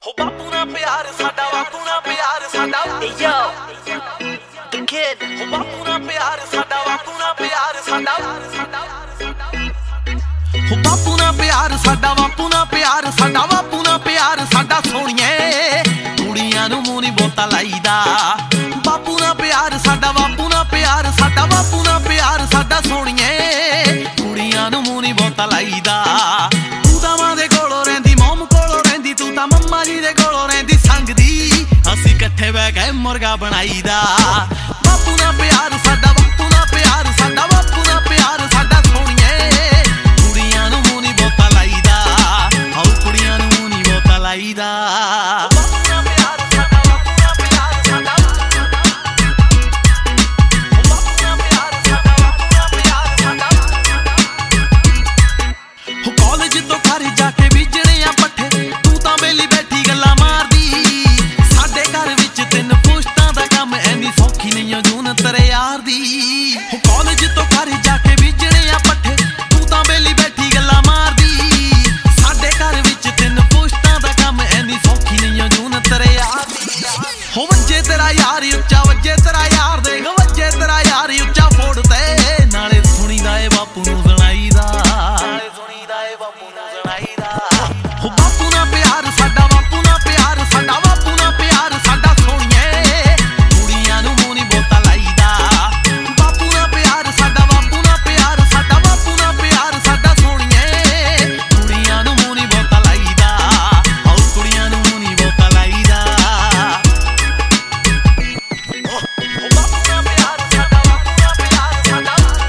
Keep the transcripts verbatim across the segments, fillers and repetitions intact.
ਹੋ ਬਾਪੂ ਨਾਲ ਪਿਆਰ ਸਾਡਾ, ਬਾਪੂ ਨਾਲ ਪਿਆਰ ਸਾਡਾ। Yo, the kid. ਹੋ ਬਾਪੂ ਨਾਲ ਪਿਆਰ ਸਾਡਾ, ਬਾਪੂ ਨਾਲ ਪਿਆਰ ਸਾਡਾ। ਹੋ ਬਾਪੂ ਨਾਲ ਪਿਆਰ ਸਾਡਾ, ਬਾਪੂ ਨਾਲ ਪਿਆਰ ਸਾਡਾ, ਬਾਪੂ ਨਾਲ ਪਿਆਰ ਸਾਡਾ ਸੋਹਣੀਏ। ਕੁੜੀਆਂ ਨੂੰ ਮੂੰਹ ਨੀ ਬੋਤਾ ਲਾਈਦਾ। ਬਾਪੂ ਨਾਲ ਪਿਆਰ ਸਾਡਾ, ਬਾਪੂ ਨਾਲ ਪਿਆਰ ਸਾਡਾ, ਬਾਪੂ ਨਾਲ ਪਿਆਰ ਸਾਡਾ ਸੋਹਣੀਏ। ਕੁੜੀਆਂ ਨੂੰ ਮੂੰਹ ਨੀ ਬੋਤਾ ਲਾਈਦਾ। ਤੂੰ ਤਾਂ ਮਾਂ ਦੇ ਕੋਲੋਂ ਰਹਿੰਦੀ, ਮੋਮ ਕੋਲੋਂ ਰਹਿੰਦੀ, ਤੂੰ ਤਾਂ ਮੰਮਾ ਜੀ ਦੇ ਕੋਲੋਂ ਰਹਿੰਦੀ ਸੰਗਦੀ। ਅਸੀਂ ਇਕੱਠੇ ਬਹਿ ਕੇ ਮੁਰਗਾ ਬਣਾਈਦਾ। ਬਾਪੂ ਨਾਲ ਪਿਆਰ ਸਾਡਾ, ਬਾਪੂ ਨਾਲ ਪਿਆਰ ਸਾਡਾ, ਬਾਪੂ ਨਾਲ ਪਿਆਰ ਸਾਡਾ ਸੋਹਣੀਏ। ਕੁੜੀਆਂ ਨੂੰ ਮੂੰਹ ਨੀ ਬੋਤਾ ਲਾਈਦਾ। ਹਾਉ ਕੁੜੀਆਂ ਨੂੰ ਮੂੰਹ ਨੀ ਬੋਤਾ ਲਾਈਦਾ। ਕਾਲਜ ਤੋਂ ਘਰ ਜਾ ਕੇ ਬੀਜਣੇ ਆ ਪੱਠੇ, ਤੂੰ ਤਾਂ ਬੇਲੀ ਬੈਠੀ ਗੱਲਾਂ ਮਾਰਦੀ। ਸਾਡੇ ਘਰ ਵਿੱਚ ਤਿੰਨ ਪੁਸ਼ਤਾਂ ਦਾ ਕੰਮ, ਐਨੀ ਸੌਖੀ ਨਹੀਂ ਓ ਜੂਨ ਤੇਰੇ ਯਾਰ ਦੀ। ਕਾਲਜ ਤੋਂ ਘਰ ਜਾ ਕੇ ਬੀਜਣੇ ਆ ਪੱਠੇ, ਤੂੰ ਤਾਂ ਬੇਲੀ ਬੈਠੀ ਗੱਲਾਂ ਮਾਰਦੀ। ਸਾਡੇ ਘਰ ਵਿੱਚ ਤਿੰਨ ਪੁਸ਼ਤਾਂ ਦਾ ਕੰਮ, ਐਨੀ ਸੌਖੀ ਨਹੀਂ ਓ ਜੂਨ ਤੇਰੇ ਯਾਰ ਦੀ। ਹੋ ਵੱਜੇ ਤੇਰਾ ਯਾਰ ਉੱਚਾ, ਵੱਜੇ ਤੇਰਾ ਯਾਰ ਦੇਖ, ਵੱਜੇ ਤੇਰਾ ਯਾਰ ਉੱਚਾ ਫੋੜ ਤੇ। ਨਾਲੇ ਸੁਣੀਦਾ ਏ ਬਾਪੂ ਨੂੰ ਸੁਣਾਈਦਾ, ਨਾਲੇ ਸੁਣੀਦਾ ਏ ਬਾਪੂ ਨੂੰ ਸੁਣਾਈਦਾ। ਹੋ ਬਾਪੂ ਨਾਲ ਪਿਆਰ ਸਾਡਾ, ਬਾਪੂ ਨਾਲ ਪਿਆਰ ਸਾਡਾ, ਬਾਪੂ ਨਾਲ ਪਿਆਰ ਸਾਡਾ ਸੋਹਣੀਏ। ਕੁੜੀਆਂ ਨੂੰ ਮੂੰਹ ਨੀ ਬੋਤਾ ਲਾਈਦਾ। ਬਾਪੂ ਨਾਲ ਪਿਆਰ ਸਾਡਾ, ਬਾਪੂ ਨਾਲ ਪਿਆਰ ਸਾਡਾ, ਬਾਪੂ ਨਾਲ ਪਿਆਰ ਸਾਡਾ ਸੋਹਣੀਏ। ਕੁੜੀਆਂ ਨੂੰ ਮੂੰਹ ਨੀ ਬੋਤਾ ਲਾਈਦਾ। ਆਉ ਕੁੜੀਆਂ ਨੂੰ ਮੂੰਹ ਨੀ ਬੋਤਾ ਲਾਈਦਾ। ਹੋ ਬਾਪੂ ਨਾਲ ਪਿਆਰ ਸਾਡਾ, ਬਾਪੂ ਨਾਲ ਪਿਆਰ ਸਾਡਾ,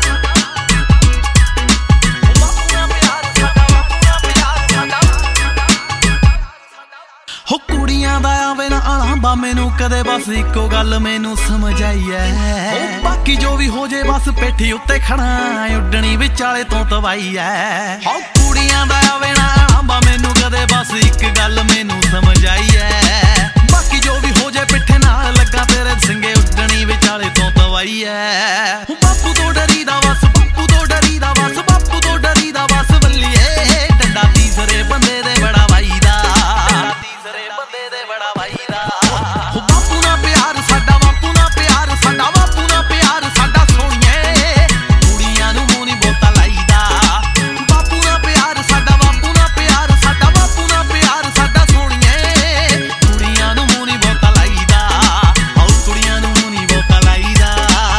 ਹੋ ਕੁੜੀਆਂ ਦਾ ਆਵੇ ਨਾ ਆਲਾਂਬਾ ਮੈਨੂੰ ਕਦੇ, ਬਸ ਇੱਕੋ ਗੱਲ ਮੈਨੂੰ ਸਮਝ ਆਈ ਐ। ਬਾਕੀ ਜੋ ਵੀ ਹੋ ਜੇ ਬਸ ਪੇਠੀ ਉੱਤੇ ਖੜਾ, ਉੱਡਣੀ ਵਿਚਾਲੇ ਤੋਂ ਤਵਾਈ ਐ। ਹੋ ਕੁੜੀਆਂ ਦਾ ਆਵੇ ਨਾ ਆਲਾਂਬਾ ਮੈਨੂੰ ਕਦੇ, ਬਸ ਇੱਕ ਗੱਲ ਮੈਨੂੰ ਸਮਝ ਆਈ ਐ। ਬਾਕੀ ਜੋ ਵੀ ਹੋ ਜੇ ਪਿੱਠੇ ਨਾਲ ਲੱਗਾ ਤੇਰੇ ਸਿੰਗੇ, ਉੱਡਣੀ ਵਿਚਾਲੇ ਤੋਂ ਤਵਾਈ ਐ। ਬਾਪੂ ਤੋਂ ਡਰੀਦਾ ਬਸ, ਬਾਪੂ ਤੋਂ ਡਰੀਦਾ ਬਸ, ਬਾਪੂ ਤੋਂ ਡਰੀਦਾ ਬਸ ਬੱਲੀਏ। ਡੰਡਾ ਤੀਸਰੇ ਬੰਦੇ ਦੇ ਬੜਾ ਵਾਈਦਾ, ਤੀਸਰੇ ਬੰਦੇ ਦੇ ਬੜਾ ਵਾਈਦਾ। ਹੋ ਬਾਪੂ ਨਾਲ ਪਿਆਰ ਸਾਡਾ, ਬਾਪੂ ਨਾਲ ਪਿਆਰ ਸਾਡਾ, ਬਾਪੂ ਨਾਲ ਪਿਆਰ ਸਾਡਾ ਸੋਹਣੀਏ। ਕੁੜੀਆਂ ਨੂੰ ਮੂੰਹ ਨੀ ਬੋਤਾ ਲਾਈਦਾ। ਬਾਪੂ ਨਾਲ ਪਿਆਰ ਸਾਡਾ, ਬਾਪੂ ਨਾਲ ਪਿਆਰ ਸਾਡਾ, ਬਾਪੂ ਨਾਲ ਪਿਆਰ ਸਾਡਾ ਸੋਹਣੀਏ। ਕੁੜੀਆਂ ਨੂੰ ਮੂੰਹ ਨੀ ਬੋਤਾ ਲਾਈਦਾ। ਆਉ ਕੁੜੀਆਂ ਨੂੰ ਮੂੰਹ ਨੀ ਬੋਤਾ ਲਾਈਦਾ।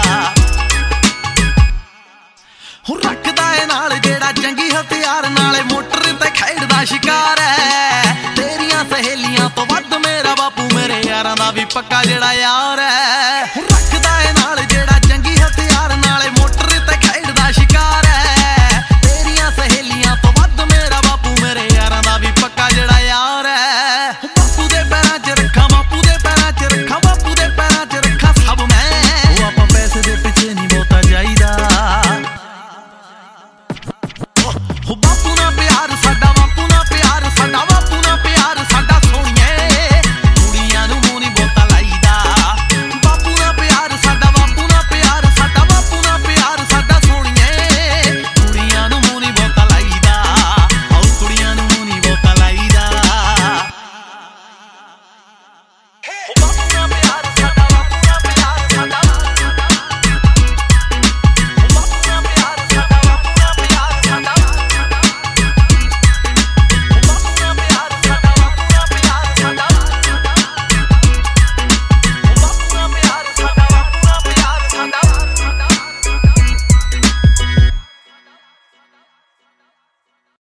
ਹੋ ਰੱਖਦਾ ਏ ਨਾਲ ਜਿਹੜਾ ਜੰਗੀ ਹਥਿਆਰ, ਨਾਲੇ ਮੋਟਰ ਤੇ ਖੇਡਦਾ ਸ਼ਿਕਾਰ ਐ। ਤੇਰੀਆਂ ਸਹੇਲੀਆਂ ਤੋਂ ਵੱਧ ਮੇਰਾ ਬਾਪੂ ਮੇਰੇ ਯਾਰਾਂ ਦਾ ਵੀ ਪੱਕਾ ਜਿਹੜਾ ਯਾਰ ਐ।